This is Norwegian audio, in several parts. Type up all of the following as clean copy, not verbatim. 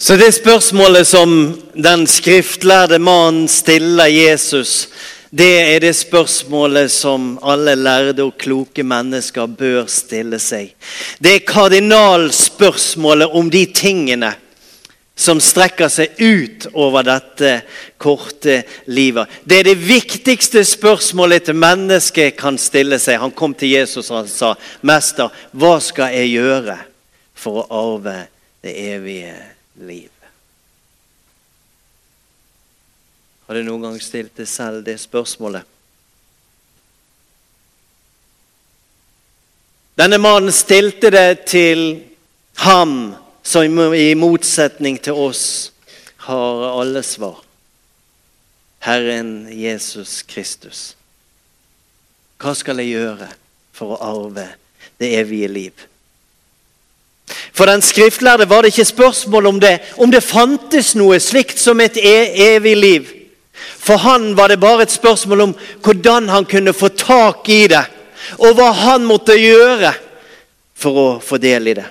Så det spørsmålet som den skriftlærde mannen stiller Jesus, det det spørsmålet som alle lærde og kloke mennesker bør stille seg. Det kardinalspørsmålet om de tingene som strekker seg ut over dette korte livet. Det det viktigste spørsmålet til mennesket kan stille seg. Han kom til Jesus og han sa, «Mester, hva skal jeg gjøre for å arve det evige liv?» Har du noen gang stilt deg selv det spørsmålet? Denne mannen stilte det til ham, som i motsetning til oss har alle svar. Herren Jesus Kristus. Hva skal jeg gjøre for å arve det evige liv? For den skriftlærde var det ikke spørsmål om det fantes noe slikt som et evig liv. For han var det bare et spørsmål om hvordan han kunne få tak i det, og hva han måtte gjøre for å få del i det.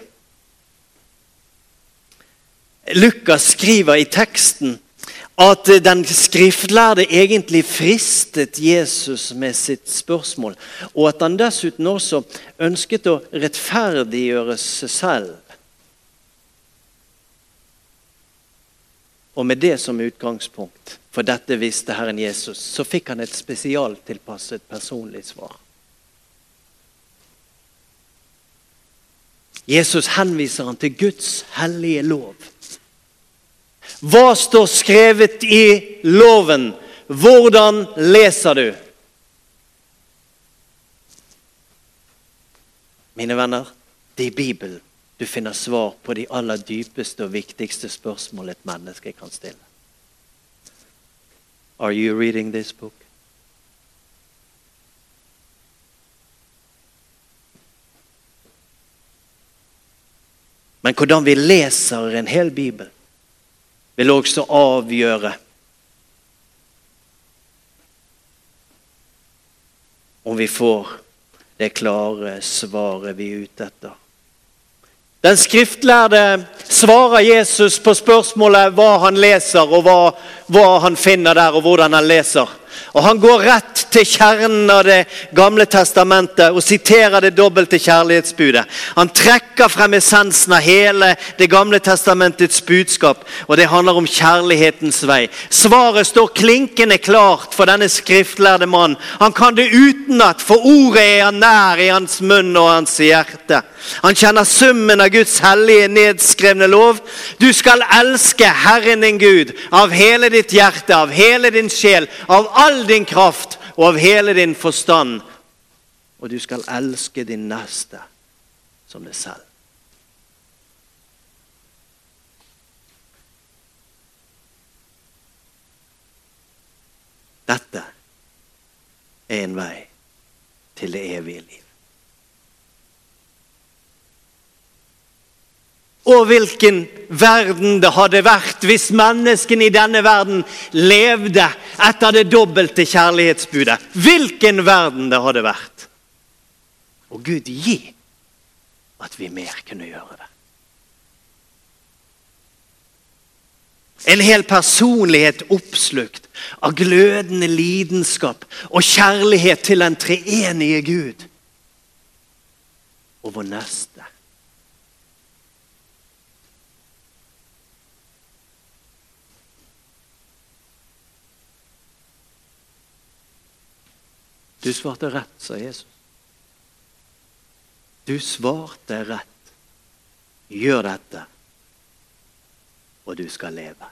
Lukas skriver i teksten at den skriftlærde egentlig fristet Jesus med sitt spørsmål, og at han dessuten også ønsket å rettferdiggjøre seg selv. Og med det som utgangspunkt, for dette visste Herren Jesus, så fikk han et spesialtilpasset personlig svar. Jesus henviser han til Guds hellige lov. Hva står skrevet i loven? Hvordan leser du? Mine venner, det i Bibelen du finner svar på de aller dypeste og viktigste spørsmål et menneske kan stille. Are you reading this book? Men hvordan vi leser en hel Bibel vil også avgjøre om vi får det klare svaret vi ute etter. Den skriftlærde svarer Jesus på spørsmålet hva han leser og hva han finner der og hvordan han leser. Og han går rett til kjernen av det gamle testamentet og siterer det dobbelte kjærlighetsbudet. Han trekker frem essensen av hele det gamle testamentets budskap, og det handler om kjærlighetens vei. Svaret står klinkende klart for denne skriftlærde mann. Han kan det utenat, for ordet han nær i hans munn og hans hjerte. Han kjenner summen av Guds hellige nedskrevne lov. Du skal elske Herren din Gud av hele ditt hjerte, av hele din sjel, av all din kraft og av hele din forstand. Og du skal elske din neste som deg selv. Dette en vei til det evige liv. Og hvilken verden det hadde vært hvis menneskene i denne verden levde etter det dobbelte kjærlighetsbudet. Hvilken verden det hadde vært. Og Gud gi at vi mer kunne gjøre det. En hel personlighet oppslukt av glødende lidenskap og kjærlighet til den treenige Gud og vår neste. Du svarte rett, sa Jesus. Du svarte rett. Gjør dette, og du skal leve.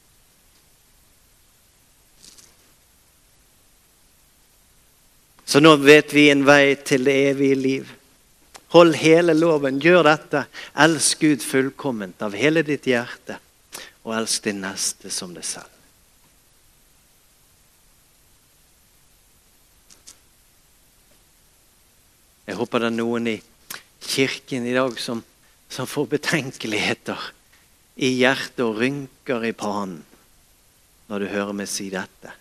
Så nå vet vi en vei til det evige liv. Hold hele loven, gjør dette. Elsk Gud fullkomment av hele ditt hjerte, og elsk din neste som deg selv. Jeg håper det er noen i kirken i dag som får betenkeligheter i hjertet og rynker i pannen når du hører meg si dette.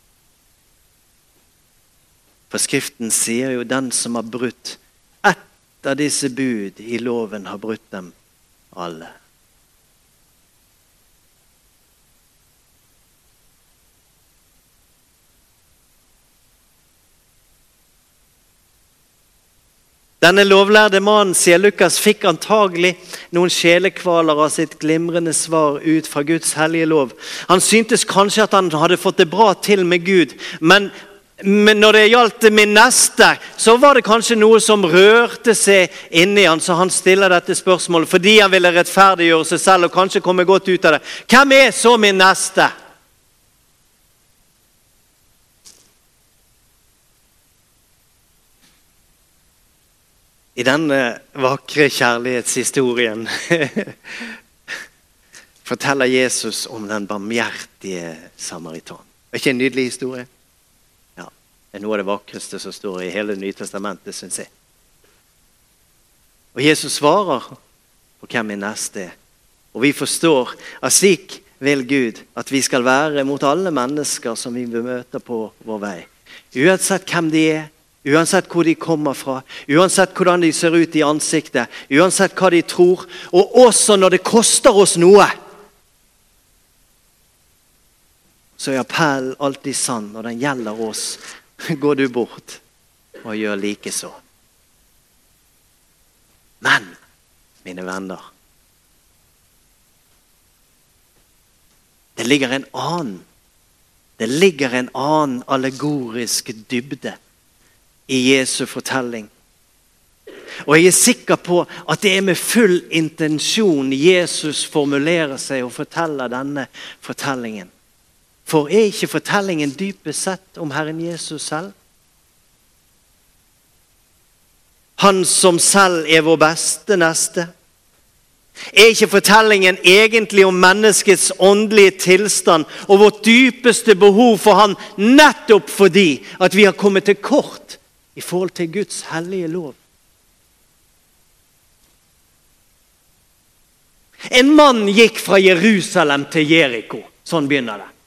For Skriften sier jo den som har brutt ett av disse bud i loven har brutt dem alle. Denne lovlærde mannen, sier Lukas, fikk antagelig noen sjelekvaler av sitt glimrende svar ut fra Guds hellige lov. Han syntes kanskje at han hadde fått det bra til med Gud, men når det gjaldt min neste, så var det kanskje noe som rørte seg inni han, så han stiller dette spørsmålet fordi han ville rettferdiggjøre seg selv og kanskje komme godt ut av det. Hvem er så min neste? I denne vakre kjærlighetshistorien forteller Jesus om den barmhjertige samaritan. Er ikke en nydelig historie? Ja, det er noe av det vakreste som står i hele Nye Testamentet, synes jeg. Og Jesus svarer på hvem min neste er. Og vi forstår at slik vil Gud at vi skal være mot alle mennesker som vi møter på vår vei. Uansett hvem de er, uansett hvor de kommer fra, uansett hvordan de ser ut i ansiktet, uansett hva de tror, og også når det koster oss noe, så er appellen alltid sann, og den gjelder oss. Går du bort og gjør like så. Men, mine venner, det ligger en annen allegorisk dybde i Jesu fortelling. Og jeg er sikker på at det er med full intensjon Jesus formulerer seg og forteller denne fortellingen. For er ikke fortellingen dypest sett om Herren Jesus selv? Han som selv er vår beste neste. Er ikke fortellingen egentlig om menneskets åndelige tilstand og vårt dypeste behov for han nettopp fordi at vi har kommet til kort i forhold til Guds hellige lov? En mann gikk fra Jerusalem til Jericho. Sånn begynner det.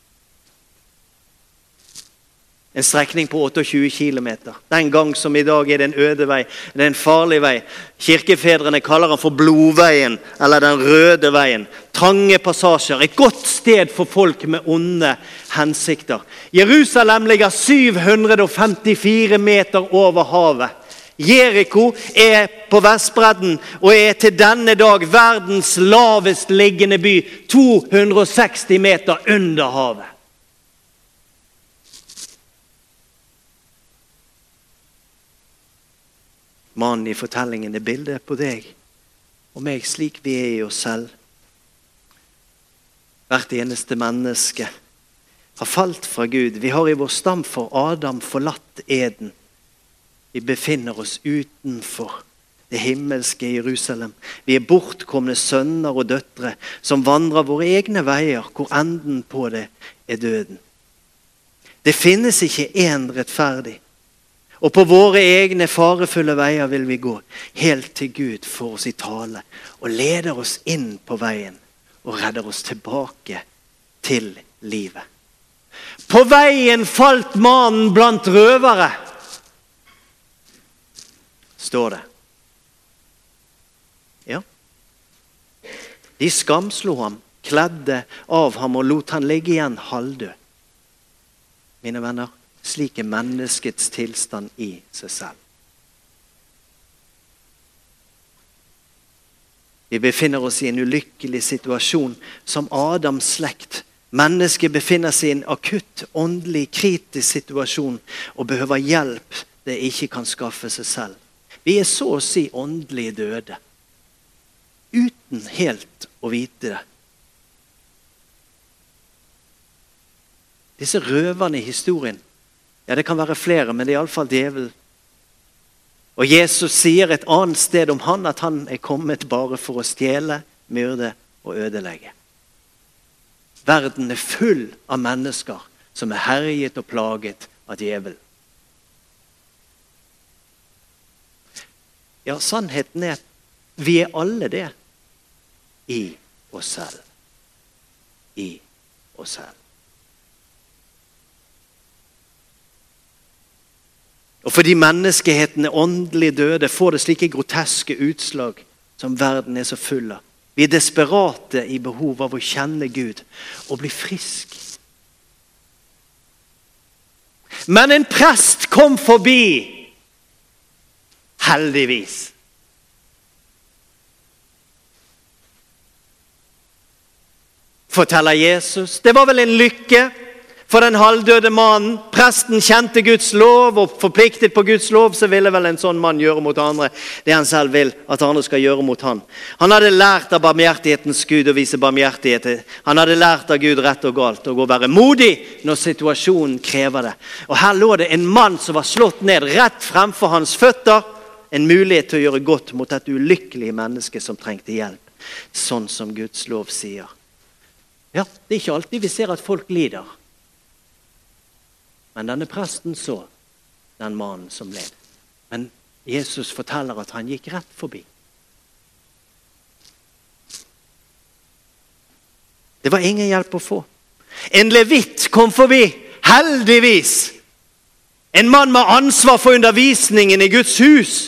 En strekning på 28 kilometer. Den gang som i dag er det en øde vei. Det er en farlig vei. Kirkefedrene kaller den for blodveien, eller den røde veien. Trange passasjer. Et godt sted for folk med onde hensikter. Jerusalem ligger 754 meter over havet. Jericho er på Vestbredden og er til denne dag verdens lavest liggende by. 260 meter under havet. Mannen i fortellingen er bildet på deg og meg slik vi er i oss selv. Hvert eneste menneske har falt fra Gud. Vi har i vår stam for Adam forlatt eden. Vi befinner oss utenfor det himmelske Jerusalem. Vi er bortkomne sønner og døtre som vandrer våre egne veier, hvor enden på det er døden. Det finnes ikke en rettferdig. Og på våre egne farefulle veier vil vi gå helt til Gud for oss i tale og leder oss inn på veien og redder oss tilbake til livet. På veien falt mannen blant røvere, står det. Ja. De skamslo ham, kledde av ham og lot han ligge igjen halvdød. Mine venner, slik er menneskets tilstand i seg selv. Vi befinner oss i en ulykkelig situasjon som Adams slekt. Mennesket befinner seg i en akutt, åndelig, kritisk situasjon og behøver hjelp det ikke kan skaffe seg selv. Vi er så å si åndelig døde, uten helt å vite det. Disse røverne i historien, ja, det kan være flere, men det er i alle fall djevelen. Og Jesus sier et annet sted om han at han er kommet bare for å stjele, myrde og ødelegge. Verden er full av mennesker som er herjet og plaget av djevelen. Ja, sannheten er at vi er alle det i oss selv. I oss selv. Og Fordi menneskeheten åndelig døde, får det slike groteske utslag som verden så full av. Vi desperate i behov av å kjenne Gud og bli frisk. Men en prest kom forbi, heldigvis. Forteller Jesus. Det var vel en lykke for den halvdøde mannen. Presten kjente Guds lov og forpliktet på Guds lov, så ville vel en sånn mann gjøre mot andre det han selv vil at andre skal gjøre mot han. Han hadde lært av barmhjertighetens Gud å vise barmhjertighet. Han hadde lært av Gud rett og galt og å være modig når situasjonen krever det. Og her lå det en mann som var slått ned rett fremfor hans føtter. En mulighet til å gjøre godt mot et ulykkelig menneske som trengte hjelp. Sånn som Guds lov sier. Ja, det ikke alltid vi ser at folk lider. Men denne presten så den mannen som led. Men Jesus forteller at han gikk rett forbi. Det var ingen hjelp å få. En levitt kom forbi, heldigvis. En mann med ansvar for undervisningen i Guds hus.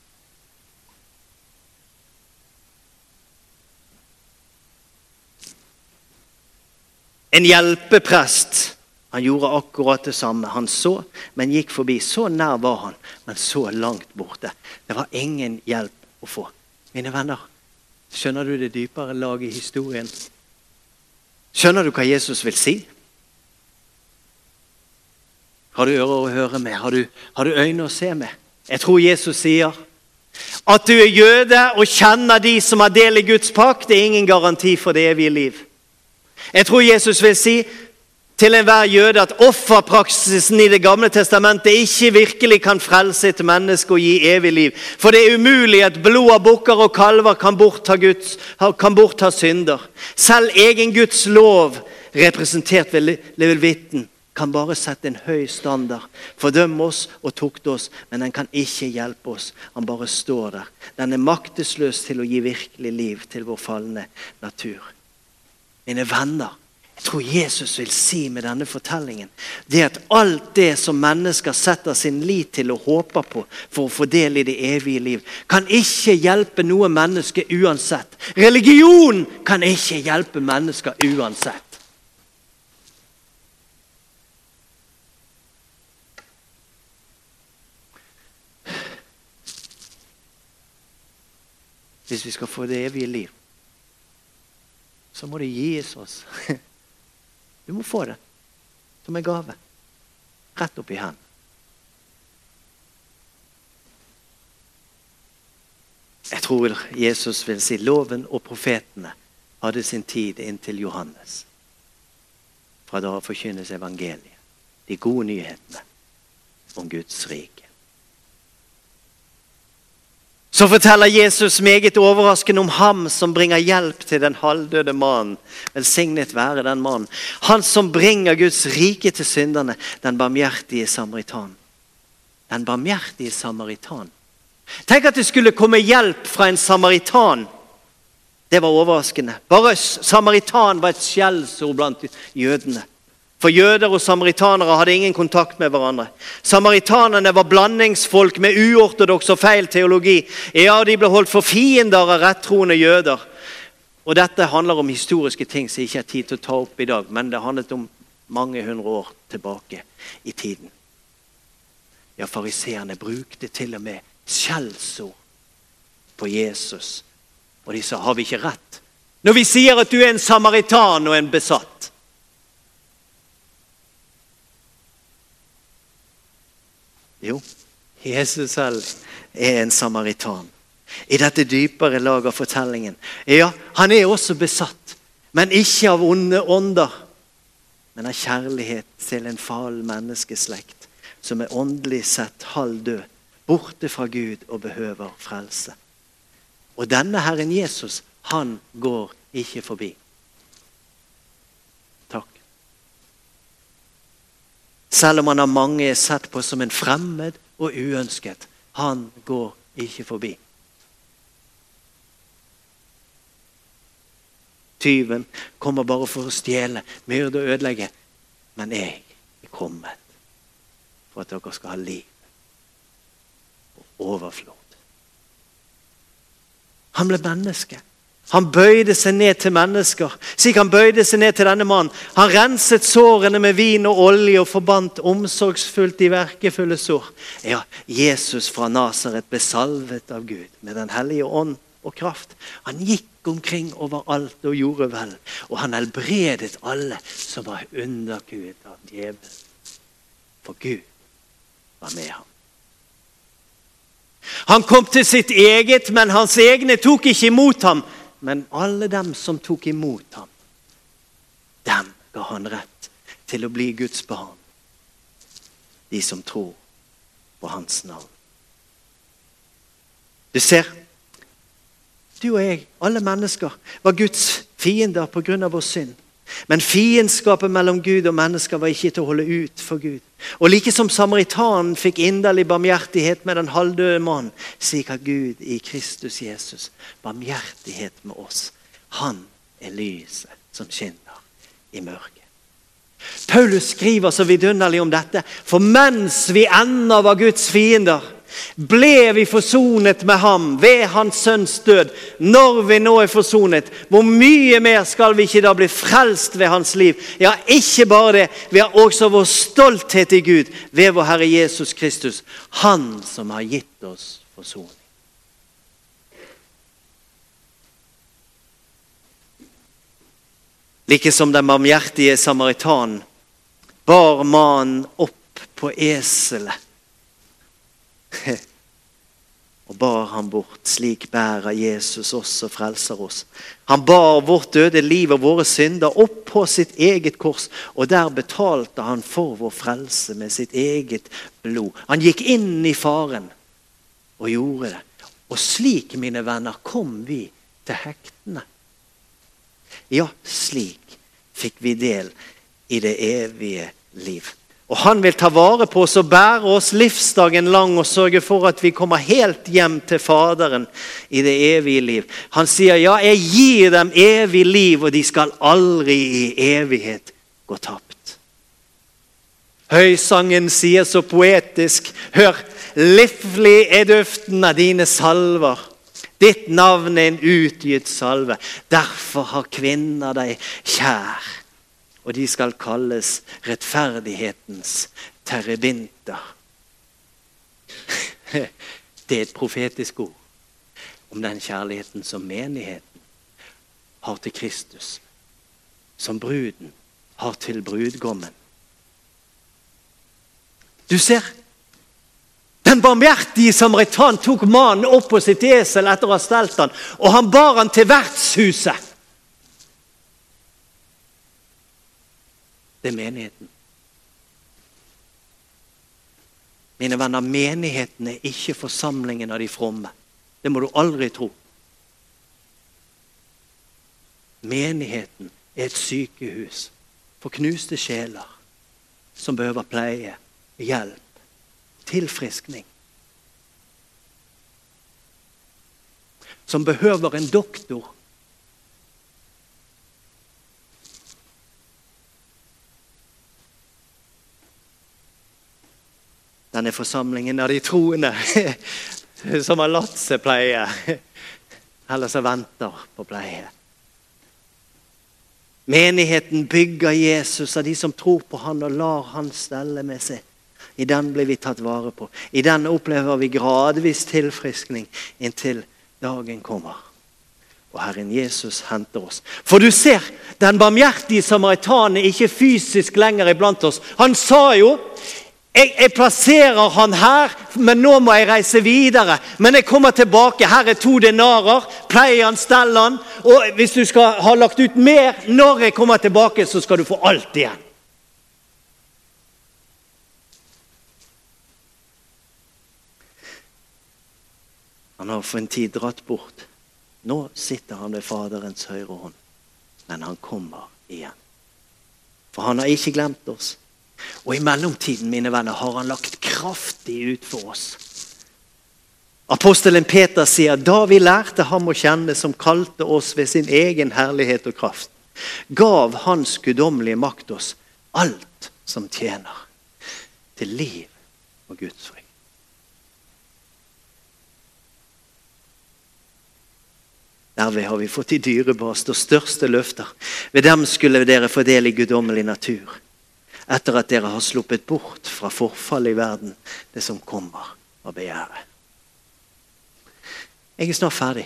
En hjelpeprest. Han gjorde akkurat det samme. Han så, men gikk forbi. Så nær var han, men så langt borte. Det var ingen hjelp å få. Mine venner, skjønner du det dypere laget i historien? Skjønner du hva Jesus vil si? Har du ører å høre med? Har du øyne å se med? Jeg tror Jesus sier at du jøde og kjenner de som har del i Guds pakt, det ingen garanti for det evige liv. Jeg tror Jesus vil si til enhver jøde at offerpraksisen i det gamle testamentet ikke virkelig kan frelse et menneske og gi evig liv. For det er umulig at blod av bukker og kalver kan bortta synder. Selv egen Guds lov, representert ved levitten, kan bare sette en høy standard, fordømme oss og tukte oss, men den kan ikke hjelpe oss. Han bare står der. Den er maktesløs til å gi virkelig liv til vår falne natur. Mine venner, jeg tror Jesus vil si med denne fortellingen, det at alt det som mennesker setter sin lit til og håper på for å få del i det evige liv, kan ikke hjelpe noe menneske uansett. Religion kan ikke hjelpe mennesker uansett. Hvis vi skal få det evige liv, så må det gis oss. Du må få det som en gave. Rett opp i hendene. Jeg tror Jesus vil si loven og profetene hadde sin tid inntil Johannes. Fra da forkynnes evangeliet. De gode nyhetene om Guds rike. Så forteller Jesus meget overraskende om ham som bringer hjelp til den halvdøde mannen. Velsignet være den mannen. Han som bringer Guds rike til synderne, den barmhjertige samaritan. Den barmhjertige samaritan. Tenk at det skulle komme hjelp fra en samaritan. Det var overraskende. Bare samaritan var et skjellsord blant jødene. For jøder og samaritanere hadde ingen kontakt med hverandre. Samaritanerne var blandingsfolk med uortodoks og feil teologi. Ja, de ble holdt for fiender av rettroende jøder. Og dette handler om historiske ting som ikke har tid til å ta opp i dag, men det handlet om mange hundre år tilbake i tiden. Ja, fariseerne brukte til og med skjellsord på Jesus. Og de sa, har vi ikke rett? Når vi sier at du er en samaritan og en besatt. Jo, Jesus selv er en samaritan. I dette dypere lag av fortellingen. Ja, han er også besatt, men ikke av onde ånder, men av kjærlighet til en fallen menneskeslekt, som er åndelig sett halv død, borte fra Gud og behøver frelse. Og denne Herren Jesus, han går ikke forbi. Selv om han av mange er sett på som en fremmed og uønsket. Han går ikke forbi. Tyven kommer bare for å stjele, myrde og ødelegge. Men jeg er kommet for at dere skal ha liv. overflod. Han ble menneske. Han bøyde seg ned til mennesker, slik han bøyde seg ned til denne mannen. Han renset sårene med vin og olje og forbandt omsorgsfullt de verkefulle sår. Ja, Jesus fra Nazaret ble salvet av Gud med den hellige ånd og kraft. Han gikk omkring overalt og gjorde vel, og han helbredet alle som var underkuet av djevelen. For Gud var med ham. Han kom til sitt eget, men hans egne tok ikke imot ham. Men alle dem som tok imot ham, dem ga han rett til å bli Guds barn. De som tror på hans navn. Du ser, du og jeg, alle mennesker, var Guds fiender på grunn av vår synd. Men fiendskapet mellom Gud og mennesker var ikke til å holde ut for Gud. Og like som samaritanen fikk inderlig barmhjertighet med den halvdøde mannen, slik har Gud i Kristus Jesus barmhjertighet med oss. Han er lyset som skinner i mørket. Paulus skriver så vidunderlig om dette. For mens vi ennå var Guds fiender, ble vi forsonet med ham ved hans sønns død. Når vi nå er forsonet, hvor mye mer skal vi ikke da bli frelst ved hans liv? Ja, ikke bare det, vi har også vår stolthet i Gud ved vår Herre Jesus Kristus, han som har gitt oss forsoning. Like som den barmhjertige samaritanen bar mannen opp på eselet og bar han bort, slik bærer Jesus oss og frelser oss. Han bar vårt døde liv og våre synder opp på sitt eget kors, og der betalte han for vår frelse med sitt eget blod. Han gikk inn i faren og gjorde det. Og slik, mine venner, kom vi til hektene. Ja, slik fikk vi del i det evige liv. Og han vil ta vare på oss og bære oss livsdagen lang og sørge for at vi kommer helt hjem til Faderen i det evige liv. Han sier, ja, jeg gir dem evig liv, og de skal aldri i evighet gå tapt. Høysangen sier så poetisk, hør, livlig er duften av dine salver. Ditt navn er en utgitt salve. Derfor har kvinner deg kjær. Og de skal kalles rettferdighetens terebinter. Det er et profetisk ord om den kjærligheten som menigheten har til Kristus, som bruden har til brudgommen. Du ser, den barmhjertige samaritan tok mannen opp på sitt esel etter å ha stelt han, og han bar han til vertshuset. Det er menigheten. Mine venner, menigheten er ikke forsamlingen av de fromme. Det må du aldri tro. Menigheten er et sykehus for knuste sjeler som behøver pleie, hjelp, tilfriskning. Som behøver en doktor. Denne forsamlingen av de troende som har latt seg pleie, eller som venter på pleie. Menigheten bygger Jesus av de som tror på han og lar han stelle med seg. I den blir vi tatt vare på. I den opplever vi gradvis tilfriskning inntil dagen kommer. Og Herren Jesus henter oss. For du ser, den barmhjertige samaritanen er ikke fysisk lenger iblant oss. Han sa jo, jeg plasserer han her, men nå må jeg reise videre. Men jeg kommer tilbake, her er 2 denarer, pleier han, steller han. Og hvis du skal ha lagt ut mer, når jeg kommer tilbake, så skal du få alt igjen. Han har for en tid dratt bort. Nå sitter han ved Faderens høyre hånd. Men han kommer igjen. For han har ikke glemt oss. Og i mellomtiden, mine venner, har han lagt kraftig ut for oss. Apostelen Peter sier, da vi lærte ham å kjenne som kalte oss ved sin egen herlighet og kraft, gav hans guddommelige makt oss alt som tjener til liv og Guds frykt. Derved har vi fått de dyrebarste og største løfter. Ved dem skulle dere få del i guddommelig natur, etter at dere har sluppet bort fra forfall i verden, det som kommer av begjæret. Jeg er snart ferdig.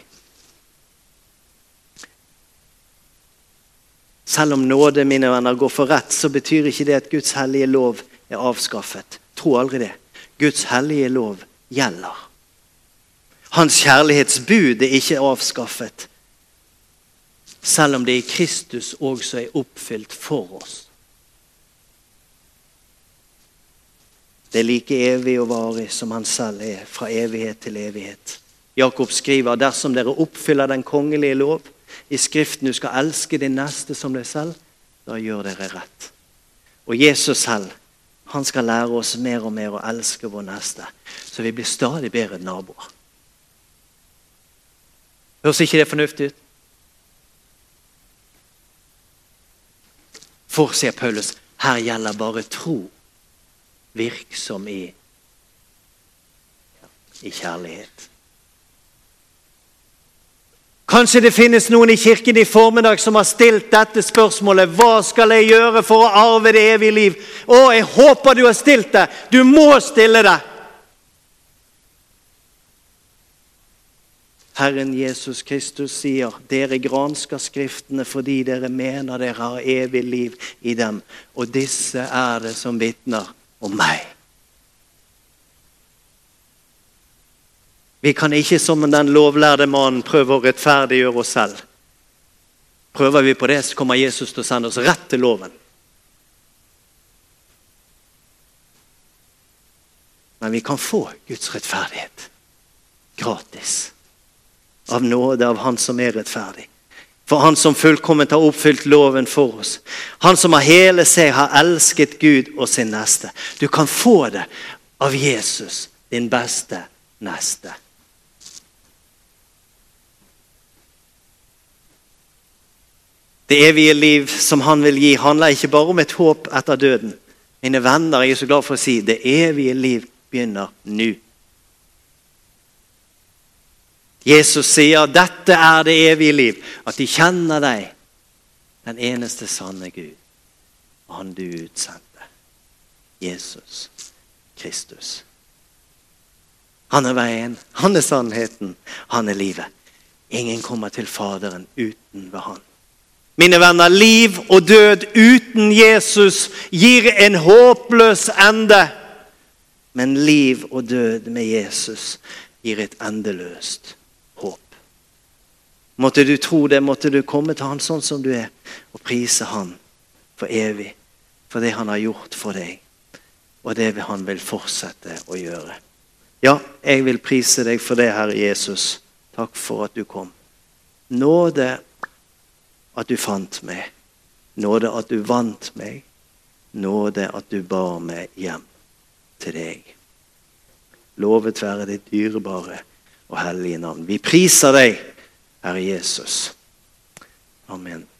Selv om nåde, mine venner, går for rett, så betyr ikke det at Guds hellige lov er avskaffet. Tro aldri det. Guds hellige lov gjelder. Hans kjærlighetsbud er ikke avskaffet, selv om det i Kristus også er oppfylt for oss. Det er like evig og varig som han selv er, fra evighet til evighet. Jakob skriver, dersom dere oppfyller den kongelige lov, i skriften du skal elske din neste som deg selv, da gjør dere rett. Og Jesus selv, han skal lære oss mer og mer å elske vår neste, så vi blir stadig bedre naboer. Høres ikke det fornuftig ut? For, sier Paulus, her gjelder bare tro, virksom i kjærlighet. Kanskje det finnes noen i kirken i formiddag som har stilt dette spørsmålet: hva skal jeg gjøre for å arve det evige liv? Jeg håper du har stilt det. Du må stille det. Herren Jesus Kristus sier, dere gransker skriftene fordi dere mener dere har evig liv i dem, og disse er det som vitner om meg. Vi kan ikke som den lovlærde mannen prøve å rettferdiggjøre oss selv. Prøver vi på det, så kommer Jesus til å sende oss rett til loven. Men vi kan få Guds rettferdighet gratis. Av nåde av han som er rettferdig. For han som fullkomment har oppfylt loven for oss. Han som av hele seg har elsket Gud og sin neste. Du kan få det av Jesus, din beste neste. Det evige liv som han vil gi handler ikke bare om et håp etter døden. Mine venner, jeg er så glad for å si, det evige liv begynner nå. Jesus sier, dette er det evige liv, at de kjenner deg, den eneste sanne Gud, og han du utsendte, Jesus Kristus. Han er veien, han er sannheten, han er livet. Ingen kommer til Faderen uten ved han. Mine venner, liv og død uten Jesus gir en håpløs ende. Men liv og død med Jesus gir et endeløst håp. Måtte du tro det, måtte du komme til han sånn som du er, og prise han for evig, for det han har gjort for deg, og det han vil fortsette å gjøre. Ja, jeg vil prise deg for det, Herre Jesus. Takk for at du kom. Nåde at du fant meg. Nåde at du vant meg. Nåde at du bar meg hjem til deg. Lovet være ditt dyrebare og hellige navn. Vi priser deg, Herre Jesus. Amen.